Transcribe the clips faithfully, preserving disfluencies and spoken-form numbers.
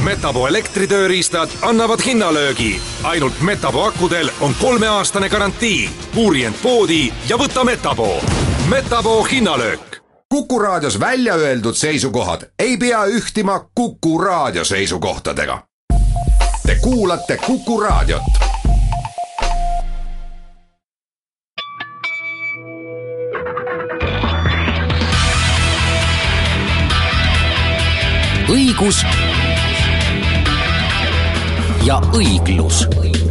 Metapo elektritööriistad annavad hinnalöögi. Ainult Metapo akudel on kolmeaastane garantii. Uuri end poodi ja võta Metapo. Metapo hinnalöök. Kuku Raadios välja öeldud seisukohad ei pea ühtima Kuku Raadio seisukohtadega. Te kuulate Kuku Raadiot. Õigus ja õiglus.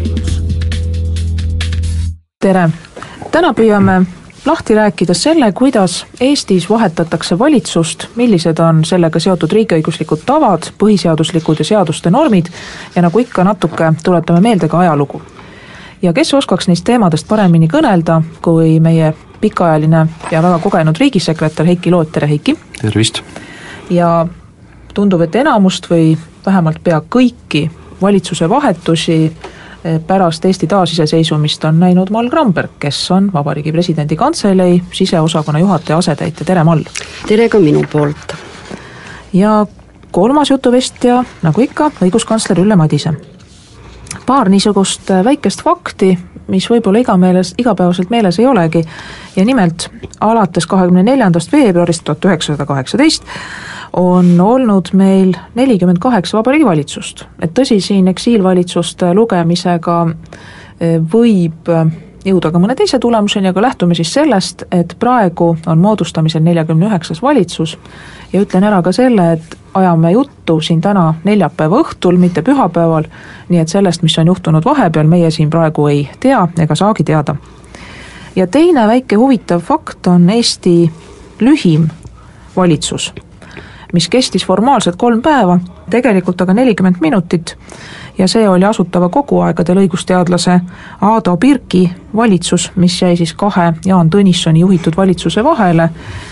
Tere! Täna püüame lahti rääkida selle, kuidas Eestis vahetatakse valitsust, millised on sellega seotud riigiõiguslikud tavad, põhiseaduslikud ja seaduste normid ja nagu ikka natuke tuletame meelde ka ajalugu. Ja kes oskaks neist teemadest paremini kõnelda, kui meie pikaajaline ja väga kogenud riigisekretär Heiki Loot. Tere, Heiki! Tervist! Ja tundub, et enamust või vähemalt pea kõiki valitsuse vahetusi pärast Eesti taasiseseisvumist on näinud Mall Gramberg, kes on Vabariigi Presidendi Kantselei siseosakonna juhataja asetäitja. Tere, Mall! Tere ka minu poolt! Ja kolmas jutuvestja, nagu ikka, õiguskantsler Ülle Madise. Paar niisugust väikest fakti, mis võib-olla iga meeles, igapäevaselt meeles ei olegi, ja nimelt alates kahekümne neljandast veebruarist tuhat üheksasada kaheksateist on olnud meil nelikümmend kaheksa vabariigi valitsust. Et tõsi, siin eksiilvalitsuste lugemisega võib jõuda ka mõne teise tulemuseni, aga lähtume siis sellest, et praegu on moodustamisel nelikümmend üheksa valitsus ja ütlen ära ka selle, et ajame juttu siin täna neljapäeva õhtul, mitte pühapäeval, nii et sellest, mis on juhtunud vahepeal, meie siin praegu ei tea ega saagi teada. Ja teine väike huvitav fakt on Eesti lühim valitsus, mis kestis formaalselt kolm päeva, tegelikult aga nelikümmend minutit ja see oli Asutava Koguaegadel õigusteadlase Aado Pirki valitsus, mis jäi siis kahe Jaan Tõnissoni juhitud valitsuse vahele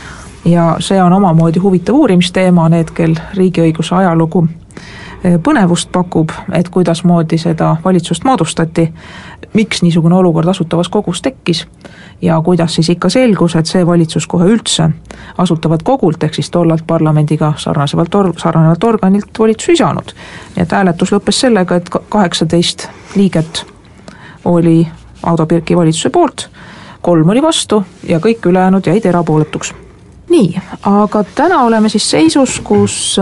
ja see on omamoodi huvitav uurimisteema, need, kel riigiõiguse ajalugu põnevust pakub, et kuidas moodi seda valitsust moodustati, miks niisugune olukord Asutavas Kogus tekkis ja kuidas siis ikka selgus, et see valitsus kohe üldse Asutavat Kogult ehk siis tollalt parlamendiga sarnasevalt or- sarnanevalt organilt valitsus ei saanud. Nii et hääletus lõppes sellega, et kaheksateist liiget oli Aado Pirki valitsuse poolt, kolm oli vastu ja kõik ülejäänud jäid erapooletuks. Nii, aga täna oleme siis seisus, kus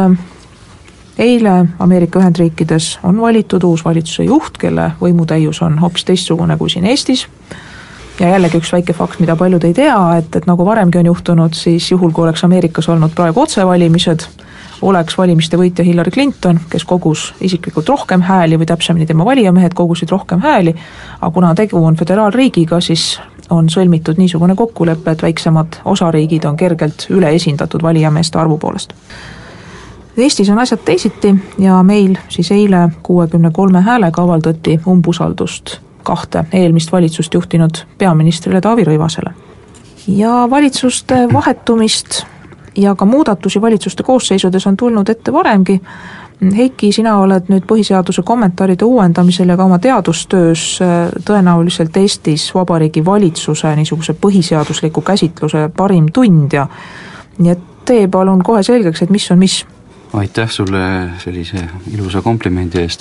eile Ameerika Ühendriikides on valitud uus valitsuse juht, kelle võimutäius on hoopis teistsugune kui siin Eestis. Ja jällegi üks väike fakt, mida paljud ei tea, et, et nagu varemgi on juhtunud, siis juhul, kui oleks Ameerikas olnud praegu otsevalimised, oleks valimiste võitja Hillary Clinton, kes kogus isiklikult rohkem hääli või täpsemini tema valijamehed kogusid rohkem hääli, aga kuna tegu on föderaalriigiga, siis on sõlmitud niisugune kokkulepe, et väiksemad osariigid on kergelt üleesindatud valijameeste arvu poolest. Eestis on asjad teisiti ja meil siis eile kuuekümne kolme häälega avaldati umbusaldust kahte eelmist valitsust juhtinud peaministrile Taavi Rõivasele. Ja valitsuste vahetumist ja ka muudatusi valitsuste koosseisudes on tulnud ette varemgi. Heiki, sina oled nüüd põhiseaduse kommentaaride uuendamisel ja ka oma teadustöös tõenäoliselt Eestis Vabariigi valitsuse niisuguse põhiseadusliku käsitluse parim tundja. Nii et tee palun kohe selgeks, et mis on mis. Aitäh sulle sellise ilusa komplimendi eest.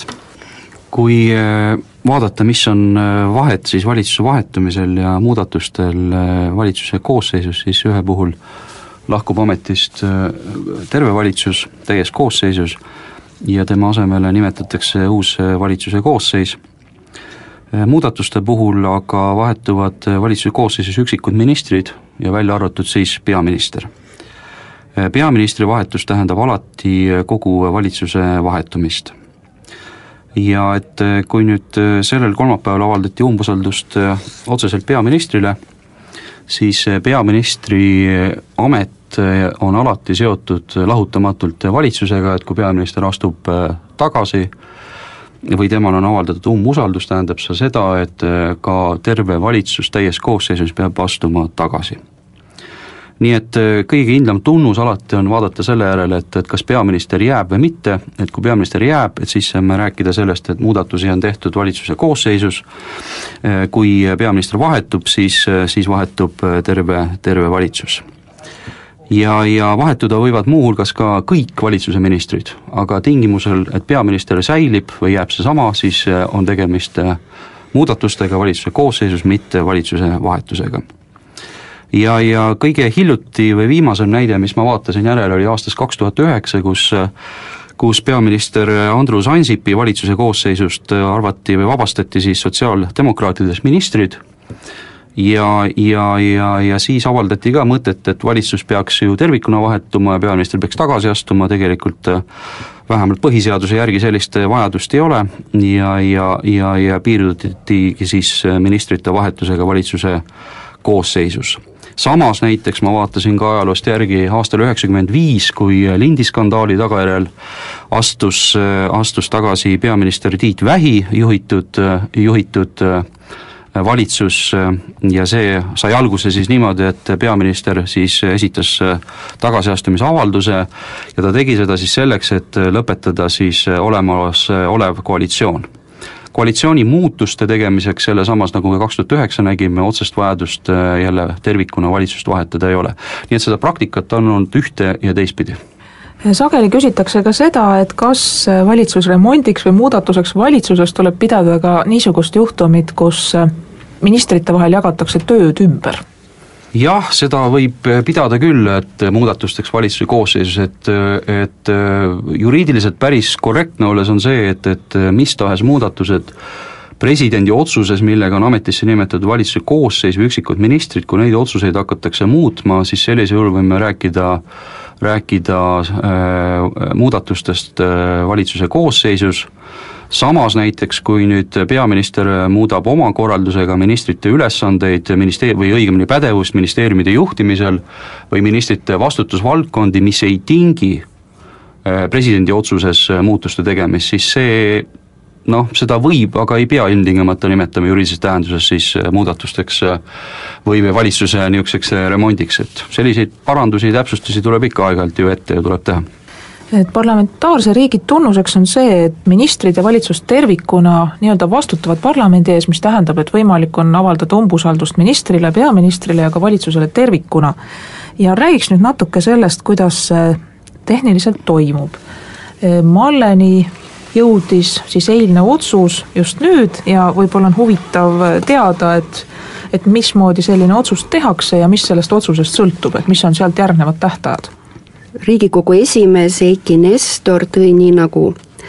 Kui vaadata, mis on vahet siis valitsuse vahetumisel ja muudatustel valitsuse koosseisus, siis ühe puhul lahkub ametist terve valitsus täies koosseisus ja tema asemele nimetatakse uus valitsuse koosseis. Muudatuste puhul aga vahetuvad valitsuse koosseisus üksikud ministrid ja välja arvatud siis peaminister. Peaministri vahetus tähendab alati kogu valitsuse vahetumist. Ja et kui nüüd sellel kolmapäeval avaldati umbusaldust otseselt peaministrile, siis peaministri amet on alati seotud lahutamatult valitsusega, et kui peaminister astub tagasi või temal on avaldatud umbusaldus, tähendab see seda, et ka terve valitsus täies koosseisus peab astuma tagasi. Nii et kõige kindlam tunnus alati on vaadata selle järele, et, et kas peaminister jääb või mitte, et kui peaminister jääb, et siis saame rääkida sellest, et muudatusi on tehtud valitsuse koosseisus, kui peaminister vahetub, siis, siis vahetub terve, terve valitsus. ja, ja vahetuda võivad muuhulgas ka kõik valitsuse ministrid, aga tingimusel, et peaminister säilib või jääb see sama, siis on tegemist muudatustega valitsuse koosseisus, mitte valitsuse vahetusega. Ja, ja kõige hiljuti või viimasem näide, mis ma vaatasin järele, oli aastast kaks tuhat üheksa, kus kus peaminister Andrus Ansipi valitsuse koosseisust arvati või vabastati siis sotsiaaldemokraatidest ministrid ja, ja, ja, ja siis avaldati ka mõtet, et valitsus peaks ju tervikuna vahetuma ja peaminister peaks tagasi astuma, tegelikult vähemalt põhiseaduse järgi sellist vajadust ei ole ja, ja, ja, ja piirdutigi siis ministrite vahetusega valitsuse koosseisus. Samas näiteks ma vaatasin ka ajaloost järgi aastal üheksakümmend viis, kui lindiskandaali tagajärjel astus, astus tagasi peaminister Tiit Vähi juhitud, juhitud valitsus ja see sai alguse siis niimoodi, et peaminister siis esitas tagasiastumise avalduse ja ta tegi seda siis selleks, et lõpetada siis olemas olev koalitsioon. Koalitsiooni muutuste tegemiseks selle samas, nagu me kaks tuhat üheksa nägime, otsest vajadust jälle tervikuna valitsust vahetada ei ole. Nii et seda praktikat on olnud ühte ja teistpidi. Sageli küsitakse ka seda, et kas valitsusremondiks või muudatuseks valitsuses tuleb pidada ka niisugust juhtumit, kus ministrite vahel jagatakse tööd ümber. Jah, seda võib pidada küll, et muudatusteks valitsuse koosseisus, et, et juriidiliselt päris korrektne olles on see, et, et mis tahes muudatused presidendi otsuses, millega on ametisse nimetatud valitsuse koosseis või üksikud ministrid, kui neid otsuseid hakatakse muutma, siis sellise juhul võime rääkida, rääkida äh, muudatustest äh, valitsuse koosseisus. Samas näiteks, kui nüüd peaminister muudab oma korraldusega ministrite ülesandeid ministeer- või õigemini pädevust ministeeriumide juhtimisel või ministrite vastutusvaldkondi, mis ei tingi presidendi otsuses muutuste tegemist, siis see, noh, seda võib, aga ei pea ilmtingemata nimetama juriidilises tähenduses siis muudatusteks või valitsuse niisuguseks remondiks, et selliseid parandusi, täpsustusi tuleb ikka aeg-ajalt ju ette ja tuleb teha. Et parlamentaarse riigi tunnuseks on see, et ministrid ja valitsus tervikuna nii-öelda vastutavad parlamendi ees, mis tähendab, et võimalik on avaldada umbusaldust ministrile, peaministrile ja ka valitsusele tervikuna. Ja räägiks nüüd natuke sellest, kuidas see tehniliselt toimub. Malleni jõudis siis eilne otsus just nüüd ja võib-olla on huvitav teada, et, et mismoodi selline otsus tehakse ja mis sellest otsusest sõltub, et mis on sealt järgnevad tähtajad. Riigikogu esimees Eiki Nestor tõi nii nagu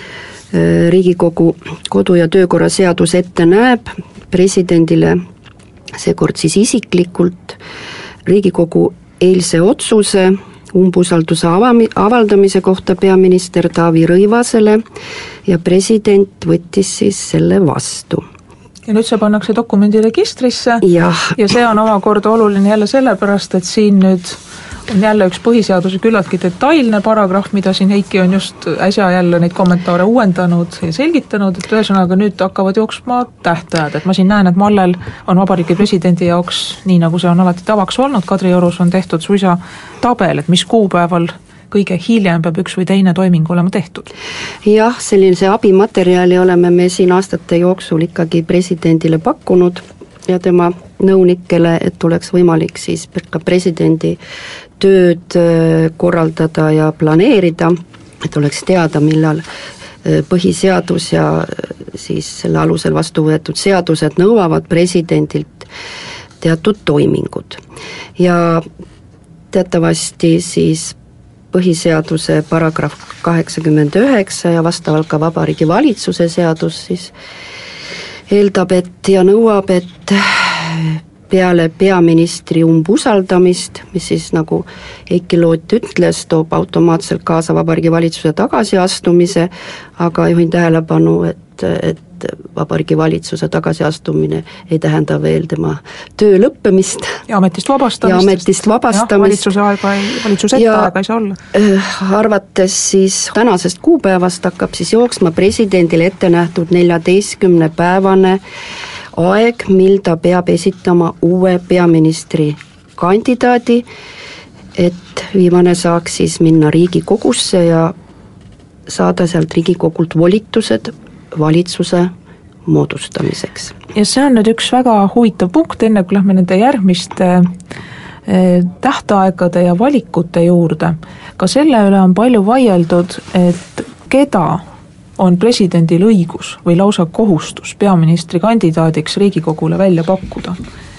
Riigikogu kodu- ja töökorra seadus ette näeb presidendile, seekord siis isiklikult, Riigikogu eilse otsuse umbusalduse avaldamise kohta peaminister Taavi Rõivasele ja president võttis siis selle vastu. Ja nüüd see pannakse dokumendiregistrisse ja, ja see on omakorda oluline jälle sellepärast, et siin nüüd on jälle üks põhiseaduse küllaltki detailne paragrahv, mida siin Heiki on just äsja jälle neid kommentaare uuendanud ja selgitanud, et ühesõnaga nüüd hakkavad jooksma tähtajad, et ma siin näen, et Mallel on vabariigi presidendi jaoks, nii nagu see on alati tavaks olnud, Kadriorus on tehtud suisa tabel, et mis kuupäeval kõige hiljem peab üks või teine toiming olema tehtud. Jah, sellise abimaterjali oleme me siin aastate jooksul ikkagi presidendile pakkunud ja tema nõunikele, et oleks võimalik siis ka presidendi tööd korraldada ja planeerida, et oleks teada, millal põhiseadus ja siis selle alusel vastu võetud seadused nõuavad presidendilt teatud toimingud. Ja teatavasti siis põhiseaduse paragrahv kaheksakümmend üheksa ja vastavalt ka Vabariigi Valitsuse seadus siis eeldab, et ja nõuab, et peale peaministri umbusaldamist, mis siis nagu Heiki Loot ütles, toob automaatselt kaasa Vabariigi Valitsuse tagasiastumise, aga juhin tähelepanu, et, et Vabariigi Valitsuse tagasiastumine ei tähenda veel tema töö lõppemist. Ja ametist vabastamist. Ja ametist vabastamist. Ja, valitsuse aega ei, valitsuse ette aega ei saa olla. Arvates siis tänasest kuupäevast hakkab siis jooksma presidendile ette nähtud neljateistkümne päevane aeg, mil ta peab esitama uue peaministri kandidaadi, et viimane saaks siis minna Riigikogusse ja saada sealt Riigikogult volitused valitsuse moodustamiseks. Ja see on nüüd üks väga huvitav punkt, enne kui lähme nende järgmiste tähtaegade ja valikute juurde. Ka selle üle on palju vaieldud, et keda on presidendil õigus või lausa kohustus peaministri kandidaadiks Riigikogule välja pakkuda.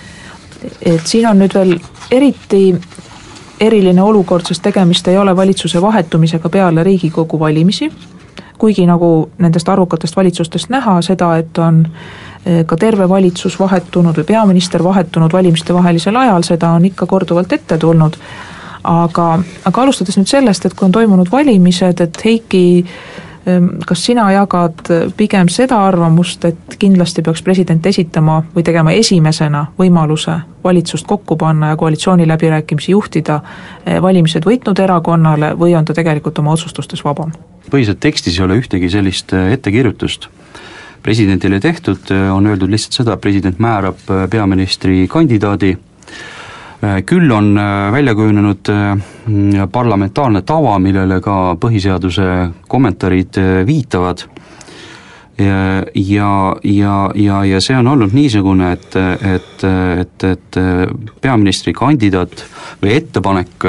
Et siin on nüüd veel eriti eriline olukord, sest tegemist ei ole valitsuse vahetumisega peale Riigikogu valimisi, kuigi nagu nendest arvukatest valitsustest näha seda, et on ka terve valitsus vahetunud või peaminister vahetunud valimiste vahelisel ajal, seda on ikka korduvalt ette tulnud. Aga, aga alustades nüüd sellest, et kui on toimunud valimised, et Heiki, kas sina jagad pigem seda arvamust, et kindlasti peaks president esitama või tegema esimesena võimaluse valitsust kokku panna ja koalitsiooni läbirääkimisi juhtida valimised võitnud erakonnale või on ta tegelikult oma otsustustes vabam? Põhiselt tekstis ei ole ühtegi sellist ettekirjutust presidendile tehtud, on öeldud lihtsalt seda, president määrab peaministri kandidaadi. Küll on välja kujunenud parlamentaarne tava, millele ka põhiseaduse kommentaarid viitavad ja, ja, ja, ja, ja see on olnud niisugune, et, et, et, et peaministri kandidaat või ettepanek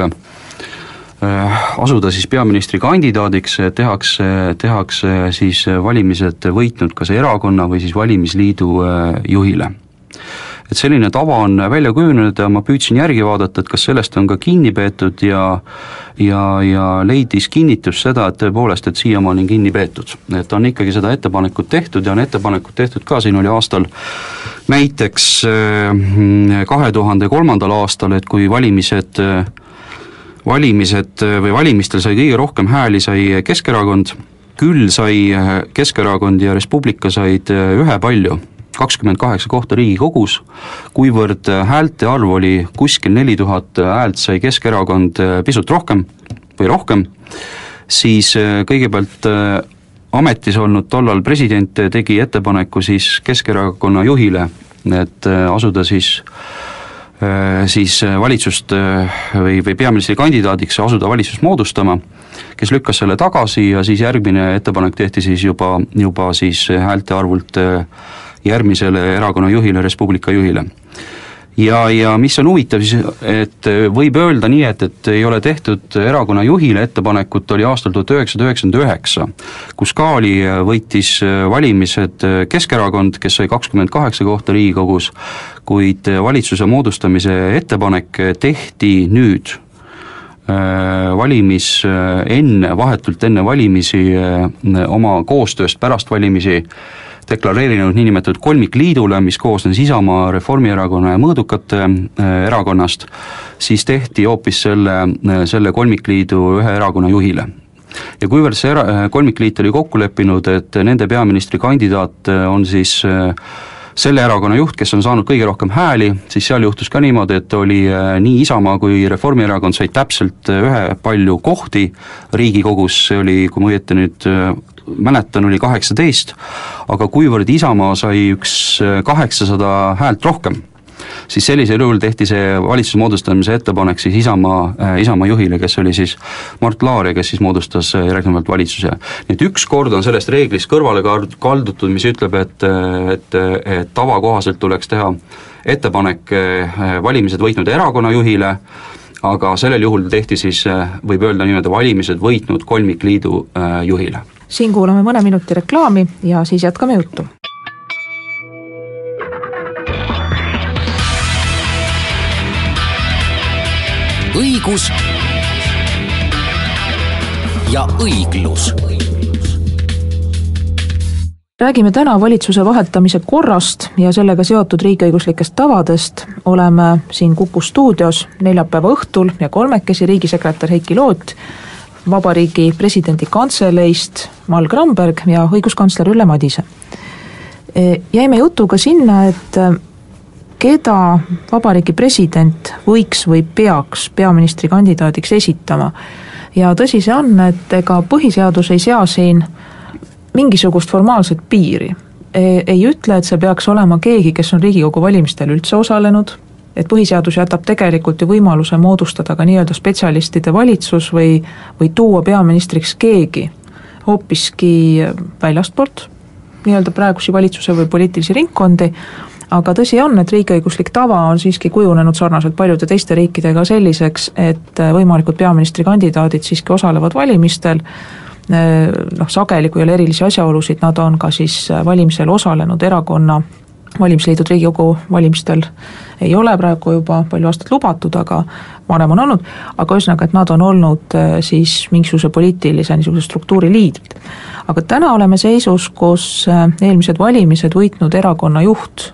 asuda siis peaministri kandidaadiks tehakse, tehakse siis valimised võitnud kas erakonna või siis valimisliidu juhile. Et selline tava on välja kujunenud ja ma püüdsin järgi vaadata, et kas sellest on ka kinni peetud ja, ja, ja leidis kinnitus seda, et tõepoolest, et siiamaani on kinni peetud. Et on ikkagi seda ettepanekut tehtud ja on ettepanekut tehtud ka, siin oli aastal näiteks kahe tuhande kolmandal aastal, et kui valimised valimised või valimistel sai kõige rohkem hääli, sai Keskerakond, küll sai Keskerakond ja Res Publica said ühe palju, kakskümmend kaheksa kohta Riigikogus, kuivõrd häälte arv oli kuskil neli tuhat häält sai Keskerakond pisut rohkem või rohkem, siis kõigepealt ametis olnud tollal president tegi ettepaneku siis Keskerakonna juhile, et asuda siis siis valitsust või, või peaministri kandidaadiks asuda valitsust moodustama, kes lükkas selle tagasi ja siis järgmine ettepanek tehti siis juba, juba siis häälte arvult järgmisele erakonna juhile, Res Publica juhile. Ja, ja mis on huvitav siis, et võib öelda nii, et, et ei ole tehtud erakonna juhile ettepanekut, oli aastal tuhat üheksasada üheksakümmend üheksa, kus ka oli, võitis valimised Keskerakond, kes sai kakskümmend kaheksa kohta Riigikogus, kuid valitsuse moodustamise ettepanek tehti nüüd valimis enne, vahetult enne valimisi oma koostööst pärast valimisi deklareerinud niinimetatud kolmikliidule, mis koosnes Isamaa, Reformierakonna ja Mõõdukate erakonnast, siis tehti hoopis selle, selle kolmikliidu ühe erakonna juhile. Ja kuivõrd see era- kolmikliit oli kokku leppinud, et nende peaministri kandidaat on siis selle erakonna juht, kes on saanud kõige rohkem hääli, siis seal juhtus ka niimoodi, et oli nii Isamaa kui Reformierakond said täpselt ühe palju kohti Riigikogus, see oli, kui ma õieti nüüd mäletan, oli kaheksateist, aga kuivõrd Isamaa sai üks kaheksasada häält rohkem, siis sellisel juhul tehti see valitsuse moodustamise ettepanek siis Isamaa, Isamaa juhile, kes oli siis Mart Laar ja kes siis moodustas järgnevalt valitsuse. Nii et üks kord on sellest reeglist kõrvale kaldutud, mis ütleb, et, et, et tavakohaselt tuleks teha ettepanek valimised võitnud erakonna juhile, aga sellel juhul tehti siis, võib öelda niimoodi, valimised võitnud kolmikliidu juhile. Siin kuulame mõne minuti reklaami ja siis jätkame juttu. Õigus ja õiglus. Räägime täna valitsuse vahetamise korrast ja sellega seotud riigiõiguslikest tavadest. Oleme siin Kuku stuudios neljapäeva õhtul ja kolmekesi riigisekretär Heiki Loot, Vabariigi presidendi kantseleist Mall Gramberg ja õiguskantsler Ülle Madise. Jäime jutuga sinna, et keda Vabariigi president võiks või peaks peaministri kandidaadiks esitama. Ja tõsi see on, et ega põhiseadus ei sea siin mingisugust formaalset piiri. Ei ütle, et see peaks olema keegi, kes on Riigikogu valimistel üldse osalenud, et põhiseadus jätab tegelikult ju võimaluse moodustada ka nii-öelda spetsialistide valitsus või, või tuua peaministriks keegi hoopiski väljastpoolt, nii-öelda praegusi valitsuse või poliitilisi ringkondi, aga tõsi on, et riigiõiguslik tava on siiski kujunenud sarnaselt paljude teiste riikidega selliseks, et võimalikud peaministrikandidaadid siiski osalevad valimistel, noh sageli, kui ei ole erilisi asjaolusid, nad on ka siis valimisel osalenud erakonna valimisliidud Riigikogu valimistel ei ole praegu juba palju aastat lubatud, aga varem on olnud, aga ühesõnaga, et nad on olnud siis mingisuguse poliitilise niisuguse struktuuri liidrid. Aga täna oleme seisus, kus eelmised valimised võitnud erakonna juht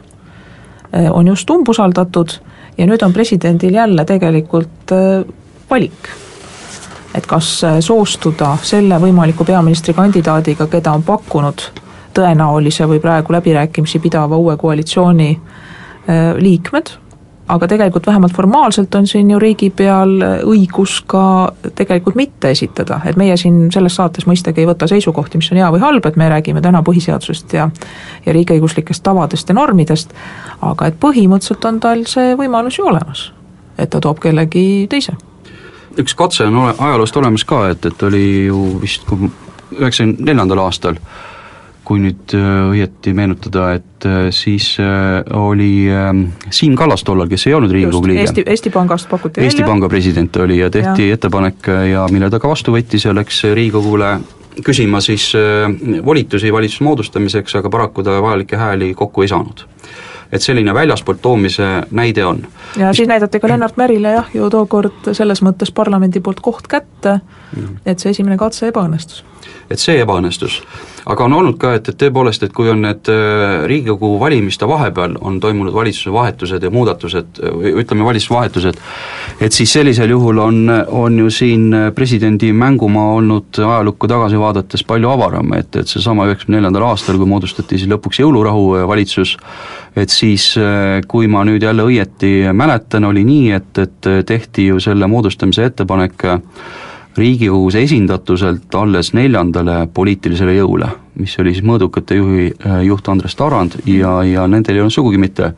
on just umbusaldatud ja nüüd on presidendil jälle tegelikult valik. Et kas soostuda selle võimaliku peaministrikandidaadiga, keda on pakkunud tõenäolise või praegu läbirääkimisi pidava uue koalitsiooni liikmed, aga tegelikult vähemalt formaalselt on siin ju riigi peal õigus ka tegelikult mitte esitada, et meie siin selles saates mõistagi ei võta seisukohti, mis on hea või halb, et me räägime täna põhiseadusest ja, ja riigiõiguslikest tavadest ja normidest, aga et põhimõtteliselt on tal see võimalus ju olemas, et ta toob kellegi teise. Üks katse on ole, ajaloost olemas ka, et, et oli ju vist üheksakümne neljandal aastal, kui nüüd õieti meenutada, et siis oli Siim Kallas tollal, kes ei olnud Riigikogu liige. Eesti, Eesti Pangast pakuti Eesti välja. Panga president oli ja tehti ja. ettepanek ja mille ta ka vastu võttis ja läks Riigikogule küsima siis volitusi valitsuse moodustamiseks, aga paraku ta vajalikke hääli kokku ei saanud. Et selline väljaspoolt toomise näide on. Ja siis näidati ka Lennart Märile jah, ju tookord selles mõttes parlamendi poolt koht kätte, et see esimene katse ebaõnnestus. Et see ebaõnnestus. Aga on olnud ka, et, et tõepoolest, et kui on need Riigikogu valimiste vahepeal on toimunud valitsuse vahetused ja muudatused, ütleme valitsuse vahetused, et siis sellisel juhul on, on ju siin presidendi mängumaa olnud ajalukku tagasi vaadates palju avaram, et, et see sama üheksakümne neljandal aastal, kui moodustati siis lõpuks jõulurahu valitsus, et siis kui ma nüüd jälle õieti mäletan, oli nii, et, et tehti ju selle moodustamise ettepanek Riigikogus esindatuselt alles neljandale poliitilisele jõule, mis oli siis mõõdukate juhi, juht Andres Tarand ja, ja nendel ei olnud sugugi mitte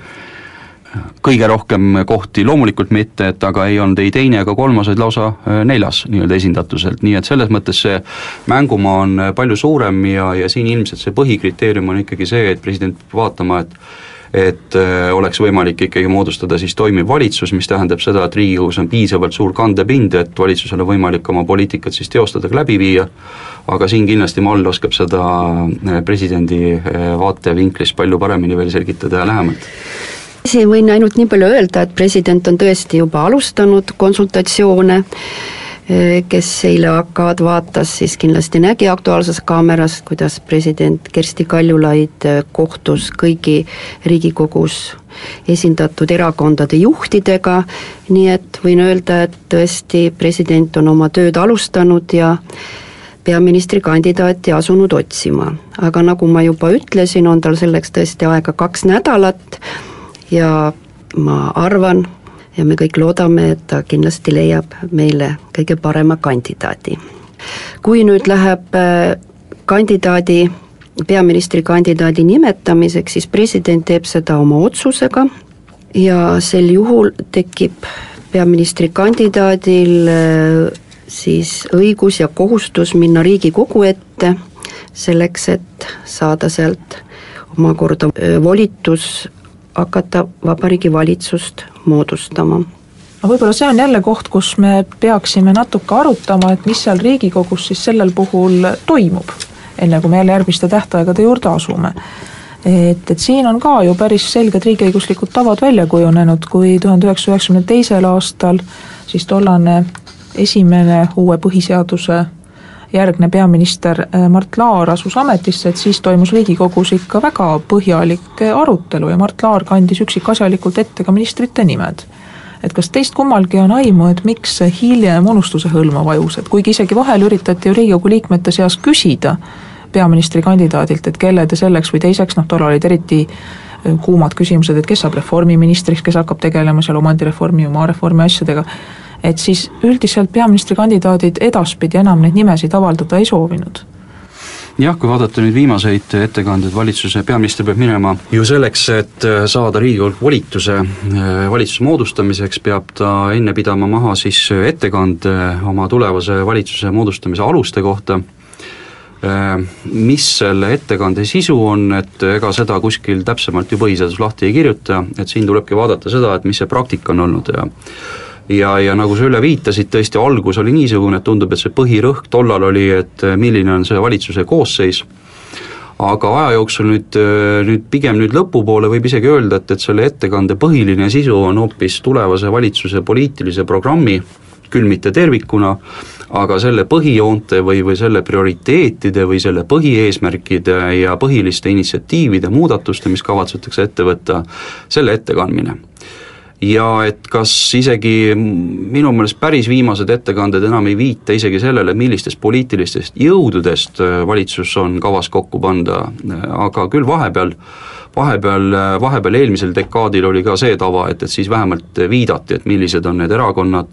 kõige rohkem kohti, loomulikult mitte, et aga ei olnud ei teine ega kolmas, vaid lausa neljas nii-öelda esindatuselt, nii et selles mõttes see mängumaa on palju suurem ja, ja siin ilmselt see põhikriteerium on ikkagi see, et president peab vaatama, et et oleks võimalik ikkagi moodustada siis toimiv valitsus, mis tähendab seda, et Riigikogus on piisavalt suur kandepind, et valitsusel on võimalik oma poliitikat siis teostada läbi viia, aga siin kindlasti Mall oskab seda presidendi vaatevinklist palju paremini veel selgitada ja lähemalt. Siin võin ainult nii palju öelda, et president on tõesti juba alustanud konsultatsioone, kes eile hakkavad vaatas, siis kindlasti nägi Aktuaalses kaameras, kuidas president Kersti Kaljulaid kohtus kõigi Riigikogus esindatud erakondade juhtidega, nii et võin öelda, et tõesti president on oma tööd alustanud ja peaministrikandidaati asunud otsima. Aga nagu ma juba ütlesin, on tal selleks tõesti aega kaks nädalat ja ma arvan, ja me kõik loodame, et ta kindlasti leiab meile kõige parema kandidaadi. Kui nüüd läheb kandidaadi, peaministrikandidaadi nimetamiseks, siis president teeb seda oma otsusega ja sel juhul tekib peaministrikandidaadil siis õigus ja kohustus minna Riigikogu ette selleks, et saada sealt omakorda volitus hakata Vabariigi Valitsust moodustama. No võib-olla see on jälle koht, kus me peaksime natuke arutama, et mis seal Riigikogus siis sellel puhul toimub, enne kui me jälle järgmiste tähtaegade juurde asume. Et, et siin on ka ju päris selged riigiõiguslikud tavad välja kujunenud, kui tuhande üheksasaja üheksakümne teisel aastal siis tollane esimene uue põhiseaduse järgne peaminister Mart Laar asus ametisse, et siis toimus Riigikogus ikka väga põhjalik arutelu ja Mart Laar kandis üksikasjalikult ette ka ministrite nimed. Et kas teist kummalgi on aimu, et miks hiljem unustuse hõlma vajus, et kuigi isegi vahel üritati ju Riigikogu liikmete seas küsida peaministrikandidaadilt, et kelle te selleks või teiseks, noh tollal olid eriti kuumad küsimused, et kes saab reformiministriks, kes hakkab tegelema seal omandireformi ja maareformi asjadega, et siis üldiselt peaministrikandidaadid edaspidi enam neid nimesid avaldada ei soovinud. Jah, kui vaadata nüüd viimaseid ettekanded valitsuse, peaminister peab minema ju selleks, et saada Riigikogu volituse valitsuse moodustamiseks, peab ta enne pidama maha siis ettekande oma tulevase valitsuse moodustamise aluste kohta Mis selle ettekande sisu on, et ega seda kuskil täpsemalt ju põhiseadus lahti ei kirjuta, et siin tulebki vaadata seda, et mis see praktika on olnud ja ja, ja nagu sa üle viitasid, tõesti algus oli niisugune, et tundub, et see põhirõhk tollal oli, et milline on see valitsuse koosseis, aga aja jooksul nüüd, nüüd pigem nüüd lõpupoole võib isegi öelda, et, et selle ettekande põhiline sisu on hoopis tulevase valitsuse poliitilise programmi, küll mitte tervikuna, aga selle põhijoonte või, või selle prioriteetide või selle põhieesmärkide ja põhiliste initsiatiivide muudatuste, mis kavatsetakse ette võtta, selle ettekandmine. Ja et kas isegi minu meelest päris viimased ettekanded enam ei viita isegi sellele, millistest poliitilistest jõududest valitsus on kavas kokku panda, aga küll vahepeal vahepeal, vahepeal eelmisel dekaadil oli ka see tava, et, et siis vähemalt viidati, et millised on need erakonnad,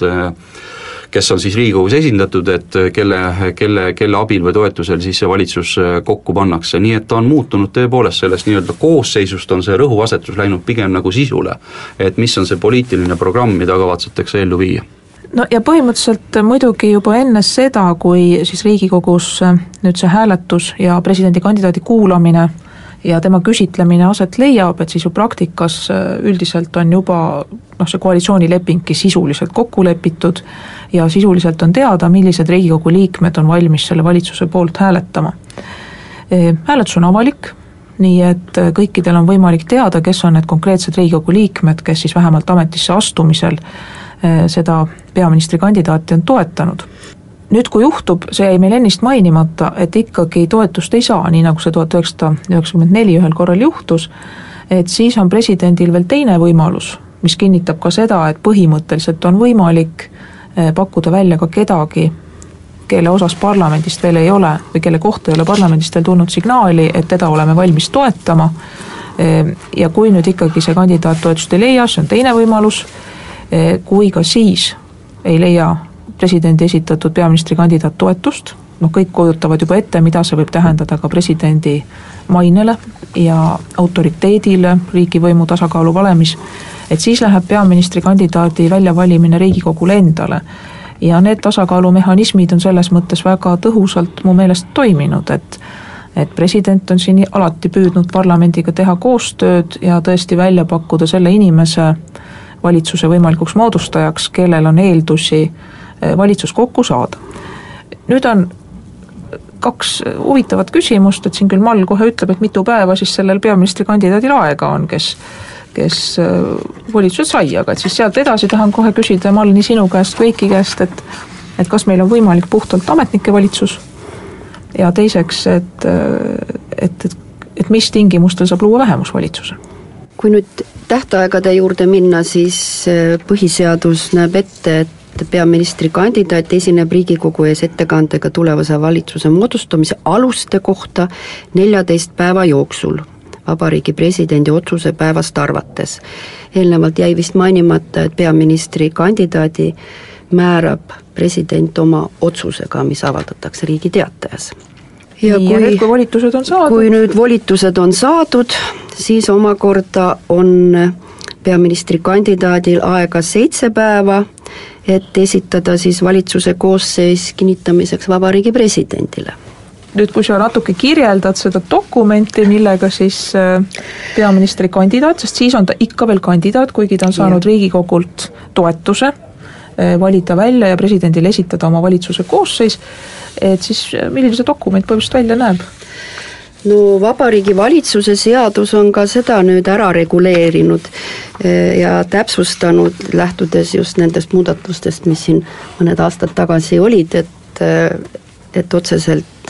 kes on siis Riigikogus esindatud, et kelle, kelle, kelle abil või toetusel siis see valitsus kokku pannakse, nii et ta on muutunud tõepoolest sellest nii-öelda koosseisust on see rõhuasetus läinud pigem nagu sisule, et mis on see poliitiline programm, mida kavatsetakse ellu viia. No ja põhimõtteliselt muidugi juba enne seda, kui siis Riigikogus nüüd see hääletus ja presidendikandidaadi kuulamine ja tema küsitlemine aset leiab, et siis ju praktikas üldiselt on juba noh, see koalitsioonilepingki sisuliselt kokku lepitud ja sisuliselt on teada, millised Riigikogu liikmed on valmis selle valitsuse poolt hääletama. Hääletus on avalik, nii et kõikidel on võimalik teada, kes on need konkreetsed Riigikogu liikmed, kes siis vähemalt ametisse astumisel seda peaministrikandidaati on toetanud. Nüüd kui juhtub, see jäi meil ennist mainimata, et ikkagi toetust ei saa, nii nagu see tuhat üheksasada üheksakümmend neli ühel korral juhtus, et siis on presidendil veel teine võimalus, mis kinnitab ka seda, et põhimõtteliselt on võimalik pakkuda välja ka kedagi, kelle osas parlamendist veel ei ole või kelle kohta ei ole parlamendist veel tulnud signaali, et teda oleme valmis toetama ja kui nüüd ikkagi see kandidaat toetust ei leia, see on teine võimalus, kui ka siis ei leia presidendi esitatud peaministrikandidaat toetust, noh kõik kujutavad juba ette, mida see võib tähendada ka presidendi mainele ja autoriteedile riigivõimu tasakaalu valemis, et siis läheb peaministrikandidaadi väljavalimine Riigikogule endale. Ja need tasakaalumehhanismid on selles mõttes väga tõhusalt mu meelest toiminud, et, et president on siin alati püüdnud parlamendiga teha koostööd ja tõesti välja pakkuda selle inimese valitsuse võimalikuks moodustajaks, kellel on eeldusi valitsus kokku saada. Nüüd on kaks huvitavat küsimust, et siin küll Mall kohe ütleb, et mitu päeva siis sellel peaministrikandidaadil aega on, kes, kes valitsused sai, aga et siis sealt edasi tahan kohe küsida Mall nii sinu käest kui Eiki käest, et, et kas meil on võimalik puhtalt ametnike valitsus ja teiseks, et, et, et, et mis tingimustel saab luua vähemusvalitsuse? Kui nüüd tähtaegade juurde minna, siis põhiseadus näeb ette, et peaministri kandidaat esineb Riigikogu ees ettekandega tulevase valitsuse moodustamise aluste kohta neljateist päeva jooksul Vabariigi presidendi otsuse päevast arvates. Eelnevalt jäi vist mainimata, et peaministri kandidaadi määrab president oma otsusega, mis avaldatakse Riigi Teatajas. Ja kui, ja nüüd, kui volitused on saadud? Kui nüüd volitused on saadud, siis omakorda on peaministri kandidaadil aega seitse päeva, et esitada siis valitsuse koosseis kinnitamiseks Vabariigi presidendile. Nüüd, kui sa natuke kirjeldad seda dokumenti, millega siis peaministri kandidaat, sest siis on ta ikka veel kandidaat, kuigi ta on saanud ja. Riigikogult toetuse valida välja ja presidendile esitada oma valitsuse koosseis, et siis milline see dokument põhimõtteliselt välja näeb? No Vabariigi valitsuse seadus on ka seda nüüd ära reguleerinud ja täpsustanud, lähtudes just nendest muudatustest, mis siin mõned aastad tagasi olid, et, et otseselt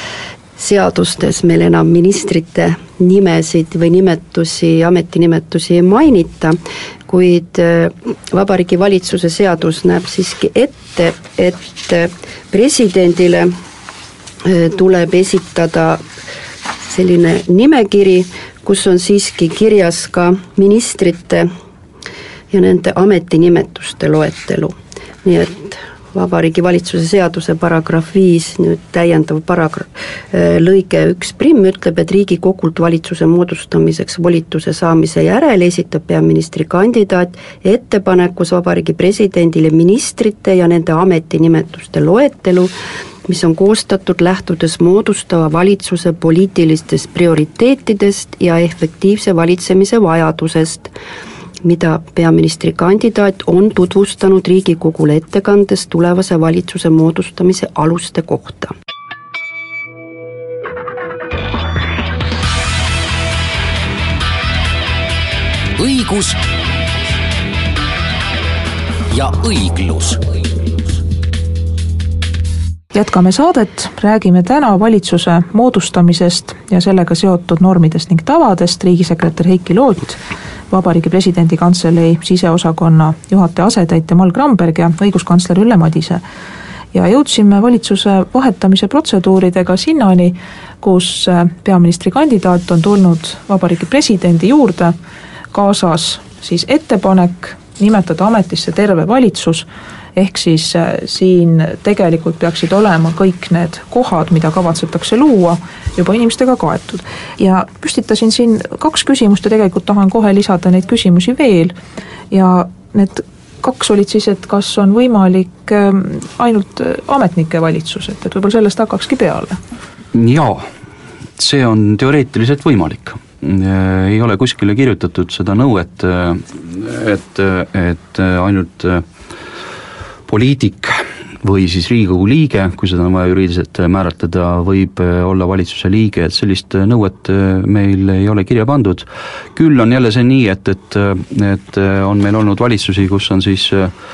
seadustes meil enam ministrite nimesid või nimetusi, ametinimetusi ei mainita, kuid Vabariigi valitsuse seadus näeb siiski ette, et presidendile tuleb esitada selline nimekiri, kus on siiski kirjas ka ministrite ja nende ametinimetuste loetelu. Nii et Vabariigi valitsuse seaduse paragrahv viis, nüüd täiendav paragrahv, lõige üks prim ütleb, et Riigikogult valitsuse moodustamiseks volituse saamise järel esitab peaministri kandidaat ettepanekus Vabariigi presidendile ministrite ja nende ametinimetuste loetelu, mis on koostatud lähtudes moodustava valitsuse poliitilistest prioriteetidest ja efektiivse valitsemise vajadusest, mida peaministrikandidaat on tutvustanud Riigikogule ettekandes tulevase valitsuse moodustamise aluste kohta. õigus ja õiglus. Jätkame saadet, räägime täna valitsuse moodustamisest ja sellega seotud normidest ning tavadest. Riigisekretär Heiki Loot, Vabariigi Presidendi Kantselei siseosakonna juhataja asetäitja Mall Gramberg ja õiguskantsler Ülle Madise. Ja jõudsime valitsuse vahetamise protseduuridega sinnani, kus peaministri kandidaat on tulnud Vabariigi Presidendi juurde, kaasas siis ettepanek nimetada ametisse terve valitsus, ehk siis siin tegelikult peaksid olema kõik need kohad, mida kavatsetakse luua, juba inimestega kaetud. Ja püstitasin siin kaks küsimust ja tegelikult tahan kohe lisada neid küsimusi veel ja need kaks olid siis, et kas on võimalik ainult ametnike valitsus, et, et võib-olla sellest hakkakski peale? Jaa, see on teoreetiliselt võimalik. Ei ole kuskile kirjutatud seda nõuet, et, et ainult poliitik või siis Riigikogu liige, kui seda on vaja juriidiliselt määratleda, võib olla valitsuse liige, et sellist nõuet meil ei ole kirja pandud. Küll on jälle see nii, et, et, et on meil olnud valitsusi, kus on siis,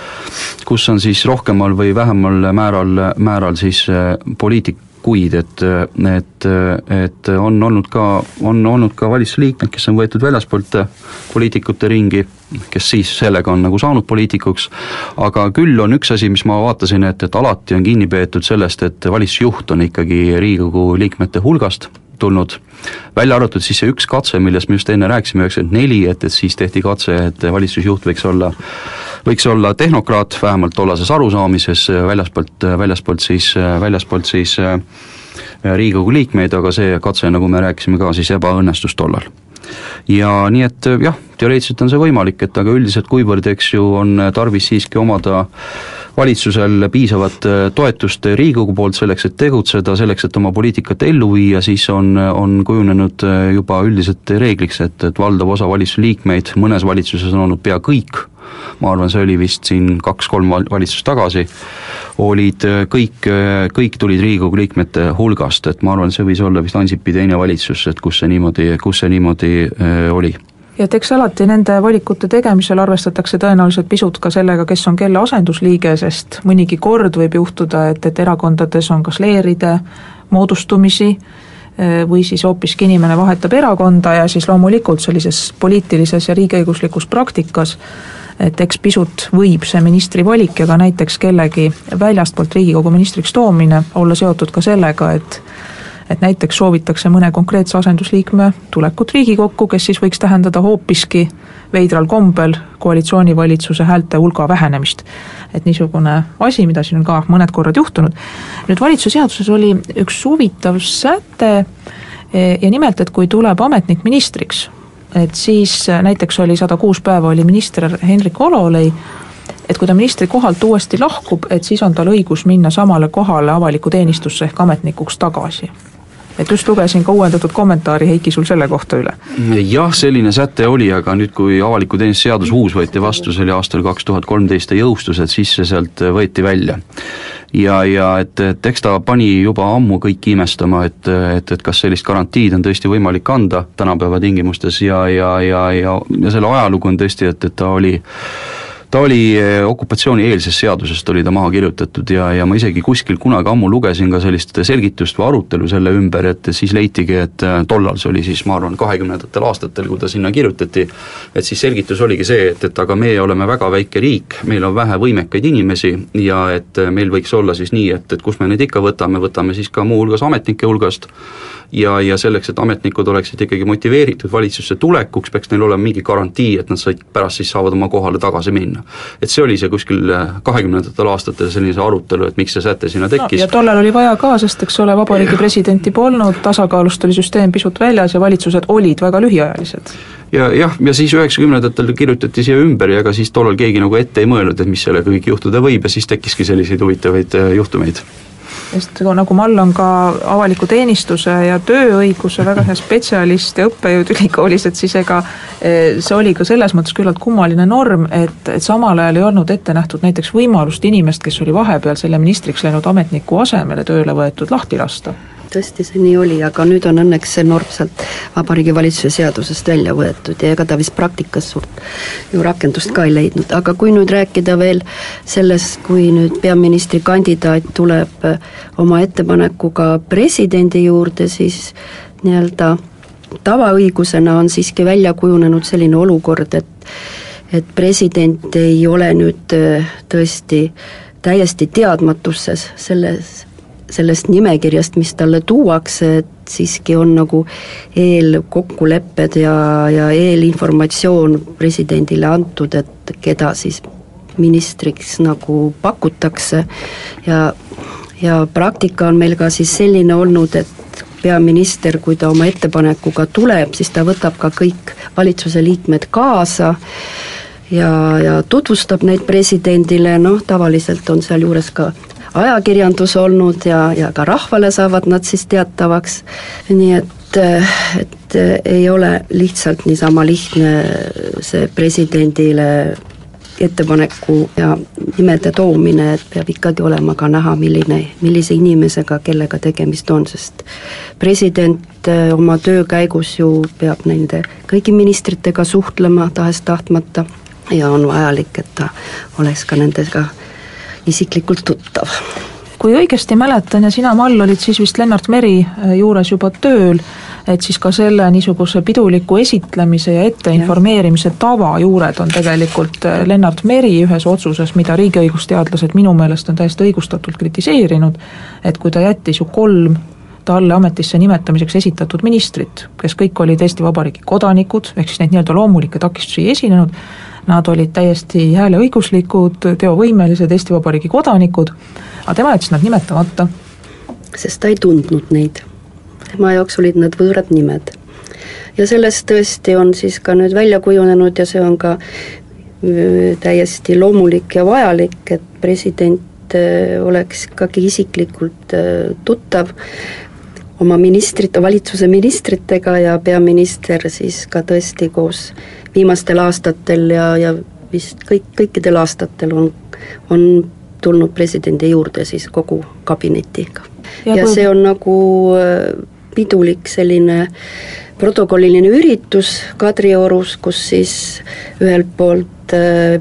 kus on siis rohkemal või vähemal määral, määral siis poliitik, kuid et, et, et on olnud ka, on olnud ka valitsusliikmed, kes on võetud väljaspoolt poliitikute ringi, kes siis sellega on nagu saanud poliitikuks, aga küll on üks asi, mis ma vaatasin, et, et alati on kinni peetud sellest, et valitsusjuht on ikkagi Riigikogu liikmete hulgast tulnud, välja arvatud siis see üks katse, millest me just enne rääkisime, üheksakümmend neli, et, et siis tehti katse, et valitsusjuht võiks olla võiks olla tehnokraat, vähemalt tollases arusaamises, väljaspoolt, väljaspoolt siis, väljaspoolt siis Riigikogu liikmeid, aga see katse, nagu me rääkisime ka, siis ebaõnnestus tollal. Ja nii et jah, teoreetiliselt on see võimalik, et aga üldiselt kuivõrd, eks ju, on tarvis siiski omada valitsusel piisavat toetust Riigikogu poolt selleks, et tegutseda, selleks, et oma poliitikat ellu viia, siis on, on kujunenud juba üldiselt reegliks, et, et valdav osa valitsuse liikmeid, mõnes valitsuses on olnud pea kõik, ma arvan, see oli vist siin kaks-kolm valitsust tagasi, olid kõik, kõik tulid Riigikogu liikmete hulgast, et ma arvan, see võis olla vist Ansipi teine valitsus, et kus see niimoodi, kus see niimoodi oli. Ja et eks alati nende valikute tegemisel arvestatakse tõenäoliselt pisut ka sellega, kes on kelle asendusliige, sest mõnigi kord võib juhtuda, et, et erakondades on kas leeride moodustumisi või siis hoopiski inimene vahetab erakonda ja siis loomulikult sellises poliitilises ja riigiõiguslikus praktikas, et eks pisut võib see ministri valik ja ka näiteks kellegi väljastpoolt Riigikogu ministriks toomine olla seotud ka sellega, et et näiteks soovitakse mõne konkreetse asendusliikme tulekut Riigikokku, kes siis võiks tähendada hoopiski veidral kombel koalitsioonivalitsuse häälte hulga vähenemist. Et niisugune asi, mida siin on ka mõned korrad juhtunud. Nüüd valitsuse seaduses oli üks huvitav säte ja nimelt, et kui tuleb ametnik ministriks, et siis näiteks oli sada kuus päeva oli minister Henrik Hololei, et kui ta ministri kohalt uuesti lahkub, et siis on tal õigus minna samale kohale avaliku teenistusse ehk ametnikuks tagasi. Et just lugesin ka uuendatud kommentaari Heiki sul selle kohta üle. Jah, selline säte oli, aga nüüd kui avaliku teenistuse seadus uus võeti vastu, see oli aastal kaks tuhat kolmteist ja jõustus, et siis see sealt võeti välja. Ja, ja et, et eks ta pani juba ammu kõik imestama, et, et, et kas sellist garantiid on tõesti võimalik anda tänapäeva tingimustes ja, ja, ja, ja, ja selle ajalugu on tõesti, et, et ta oli ta oli okupatsiooni eelsest seadusest oli ta maha kirjutatud ja, ja ma isegi kuskil kunagi ammu lugesin ka sellist selgitust või arutelu selle ümber, et siis leitigi, et tollal see oli siis, ma arvan, kahekümnendatel aastatel, kui ta sinna kirjutati, et siis selgitus oligi see, et, et aga meie oleme väga väike riik, meil on vähe võimekaid inimesi ja et meil võiks olla siis nii, et, et kus me neid ikka võtame, võtame siis ka muu hulgas ametnike hulgast ja, ja selleks, et ametnikud oleksid ikkagi motiveeritud valitsusse tulekuks, peaks neil olema mingi garantii, et nad said, pärast siis saavad oma kohale tagasi minna. Et see oli see kuskil kahekümnendatel aastatel sellise arutelu, et miks see säte sinna tekkis. No, ja tollal oli vaja ka, sest eks ole, vabariigi presidenti polnud, tasakaalust oli süsteem pisut väljas ja valitsused olid väga lühiajalised. Ja, jah, ja siis üheksakümnendatel kirjutati siia ümber ja ka siis tollal keegi nagu ette ei mõelnud, et mis sellega kõik juhtuda võib ja siis tekkiski selliseid huvitavaid juhtumeid. sest nagu Mall on ka avaliku teenistuse ja tööõiguse väga hea spetsialist ja õppejõud ülikoolis, et siis ega see oli ka selles mõttes küllalt kummaline norm, et, et samal ajal ei olnud ette nähtud näiteks võimalust inimest, kes oli vahepeal selle ministriks läinud ametniku asemele tööle võetud, lahti lasta. Tõesti, see nii oli, aga nüüd on õnneks see norm sealt Vabariigi Valitsuse seadusest välja võetud ja ega ta vist praktikas suurt ju rakendust ka ei leidnud, aga kui nüüd rääkida veel sellest, kui nüüd peaministri kandidaat tuleb oma ettepanekuga presidendi juurde, siis nii-öelda tavaõigusena on siiski välja kujunenud selline olukord, et, et president ei ole nüüd tõesti täiesti teadmatuses selles sellest nimekirjast, mis talle tuuakse, et siiski on nagu eelkokkulepped ja, ja eelinformatsioon presidendile antud, et keda siis ministriks nagu pakutakse ja, ja praktika on meil ka siis selline olnud, et peaminister, kui ta oma ettepanekuga tuleb, siis ta võtab ka kõik valitsuse liikmed kaasa ja, ja tutvustab neid presidendile, noh tavaliselt on seal juures ka ajakirjandus olnud ja, ja ka rahvale saavad nad siis teatavaks, nii et, et ei ole lihtsalt niisama lihtne see presidendile ettepaneku ja nimede toomine, et peab ikkagi olema ka näha, milline, millise inimesega, kellega tegemist on, sest president oma töö käigus ju peab nende kõigi ministritega suhtlema tahes-tahtmata ja on vajalik, et ta oleks ka nendega isiklikult tuttav. Kui õigesti mäletan ja sina, Mall, olid siis vist Lennart Meri juures juba tööl, et siis ka selle niisuguse piduliku esitlemise ja etteinformeerimise tava juured on tegelikult Lennart Meri ühes otsuses, mida riigiõigusteadlased minu meelest on täiesti õigustatult kritiseerinud, et kui ta jättis ju kolm talle ametisse nimetamiseks esitatud ministrit, kes kõik olid Eesti Vabariigi kodanikud, ehk siis neid nii-öelda loomulikke takistusi ei esinenud, nad olid täiesti hääleõiguslikud, teovõimelised Eesti Vabariigi kodanikud, aga tema jättis nad nimetamata. Sest ta ei tundnud neid. Tema jaoks olid nad võõrad nimed. Ja sellest tõesti on siis ka nüüd välja kujunenud ja see on ka täiesti loomulik ja vajalik, et president oleks ikkagi isiklikult tuttav oma ministrite, valitsuse ministritega ja peaminister siis ka tõesti koos viimastel aastatel ja, ja vist kõik, kõikidel aastatel on, on tulnud presidendi juurde siis kogu kabinetiga. Ja, ja kui... see on nagu pidulik selline protokolliline üritus Kadriorus, kus siis ühelt poolt